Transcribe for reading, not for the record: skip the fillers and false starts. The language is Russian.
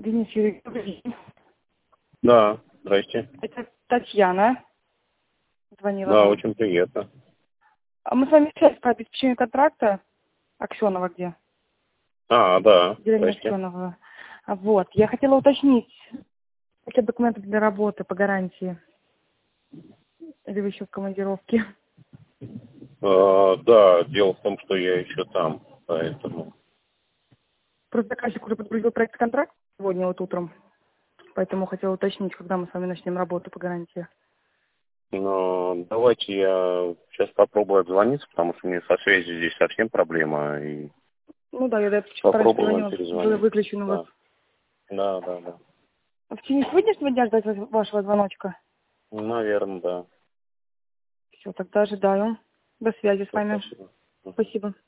Денис Юрьевич, добрый день. Да, здрасте. Это Татьяна звонила Да, вам. очень приятно. А мы с вами связь по обеспечению контракта Аксенова где? Да, Деревня здрасте. Аксенова. Вот, я хотела уточнить, какие документы для работы по гарантии? Или вы еще в командировке? Да, дело в том, что я еще там, поэтому... Просто заказчик уже подгрузил проект контракт сегодня вот утром, поэтому хотела уточнить, когда мы с вами начнем работу по гарантии. Но давайте я сейчас попробую отзвониться, потому что у меня со связью здесь совсем проблема, и Ну да, я чуть пораньше попробую вам позвонила, было перезвонить. выключено у вас. Да, да. В течение сегодняшнего дня ждать вашего звоночка? Наверное, да. Все, тогда ожидаю. До связи с Ну, вами. спасибо. Спасибо.